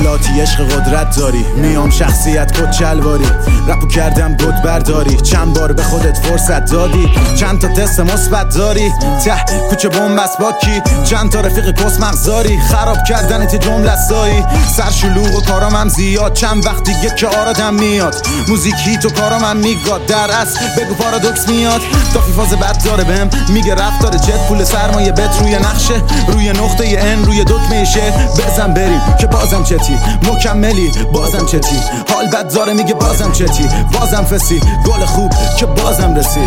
لاتی عشق قدرت داری، میام شخصیت کت شلواری، رپو کردم گد برداری، چند بار به خودت فرصت دادی، چند تا تست مثبت داری، ته کوچه بنبست باکی، چند تا رفیق کس مغزاری، خراب کردنت جمله سایی، سر شلوغ و کارام هم زیاد، چند وقت دیگه که آرادم میاد، موزیکی تو کارام هم میگاد، در اصل بگو پارادوکس میاد، دافی فاز بد داره بهم میگه رفتار جت، پول سرمایه بت روی نقشه، روی نقطه ان، روی دکمه شعر، بزن بریم که بازم چتی، مکملی بازم چتی، حال بد داره میگه بازم چتی، بازم فسی، گل خوب که بازم رسید.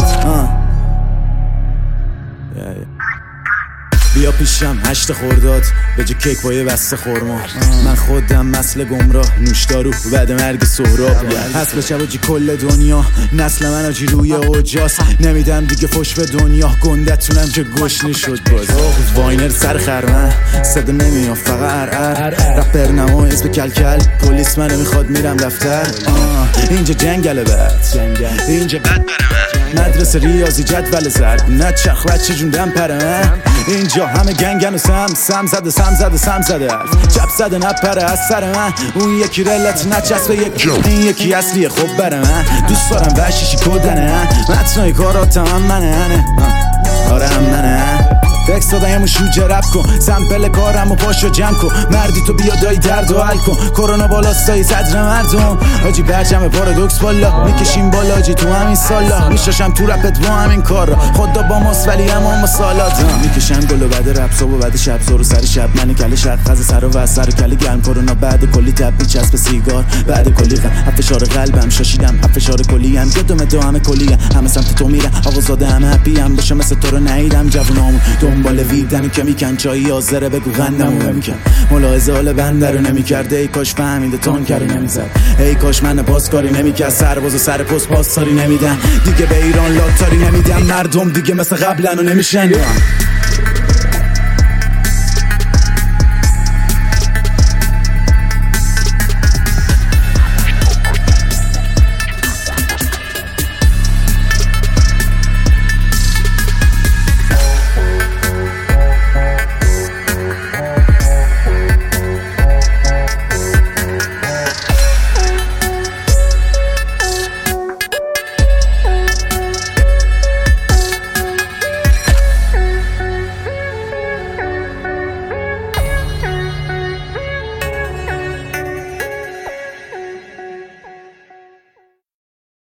بیا پیشم 8 خرداد به جا کیک با یه بسته خورما، من خودم مثل گمراه نوشدارو بعد مرگ سهراب، هست به شباجی کل دنیا نسل من آجی روی اوجاست، نمیدم دیگه فش به دنیا، گندتونم که گشنی شد باز، واینر سر خرمن صدا نمیاد فقط رپر نما اسم کلکل، پلیس منو میخواد میرم دفتر، اینجا جنگل بد، اینجا بد برم، مدرسه ریاضی جدول زرد، نچرخ بچه جون دم پرمه، اینجا همه گنگن و سم زده حرف چپ زده نپره از سر من، اون یکی رلت نچسبه یکی، این یکی اصلیه خب بره من، دوست دارم وشیشی کدنه، متنای کاراتم هم منه، آره هم منه، تکست دادن یه مشروجه رپ کن، سمپل کارم و پاشو جمع کن، مردی تو بیا دایی درد و حل کن، کرونا بالاستایی صدر مردم، آجی برجم پارادوکس بالا، میکشیم بالا آجی تو همین سالا، میشاشم تو رپت با همین کار را، خدا با ماست ولی اما مسالات، میکشم گلو بعد رپ صبح و بعد شب زور و سر شب، من کله شد خز سر و سر کله گرم، کرونا بعد کلی تب میچسب سیگار، بعد کلی غم فشار قلبم شاشیدم، فشار کلی ام گدوم تو همه کلی همه سمت تو میرم، آقازاده همه هپی ام باشه مثل تو رو ندیدم، جوونامون دنبال ویدنی که میکن چایی آزره بگو غندمو نمیکن، ملاحظه حال بنده رو نمیکرده، ای کاش فهمیده تون کاری نمیزد، ای کاش من باز کاری نمیکرد، سرباز و سر پست پاساری نمیدن، دیگه به ایران لاتاری نمیدن، مردم دیگه مثل قبلن و نمیشن.